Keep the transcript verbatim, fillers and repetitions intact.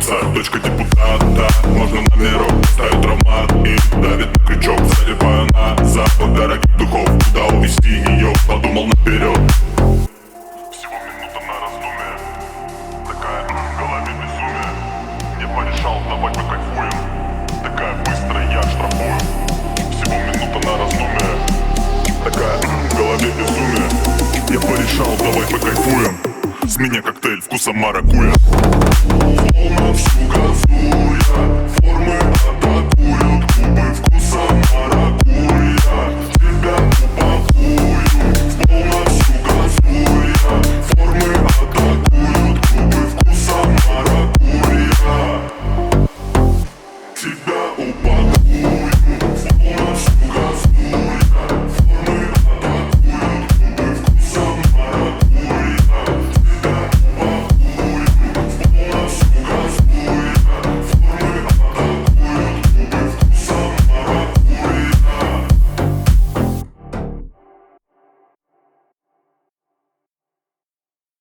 крутится. Дочка депутата, можно на меру, ставит травмат и давит на крючок. Залипаю на запах дорогих духов. Куда увезти ее, подумал наперед. Всего минута на раздумье, такая в голове безумие. Не порешал, давай покайфуем, такая быстрая, я штрафую. Всего минута на раздумье, такая в голове безумие. Я порешал, давай покайфуем, с меня коктейль вкуса маракуйя. Волна всю газуя.